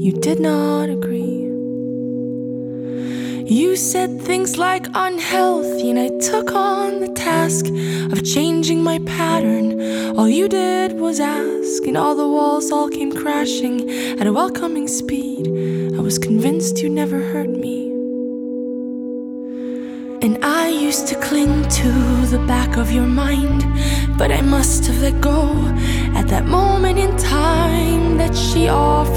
you did not agree. You said things like unhealthy, and I took on the task of changing my pattern. All you did was ask, and all the walls all came crashing at a welcoming speed. I was convinced you'd never hurt me. And I used to cling to the back of your mind, but I must have let go at that moment in time that she offered.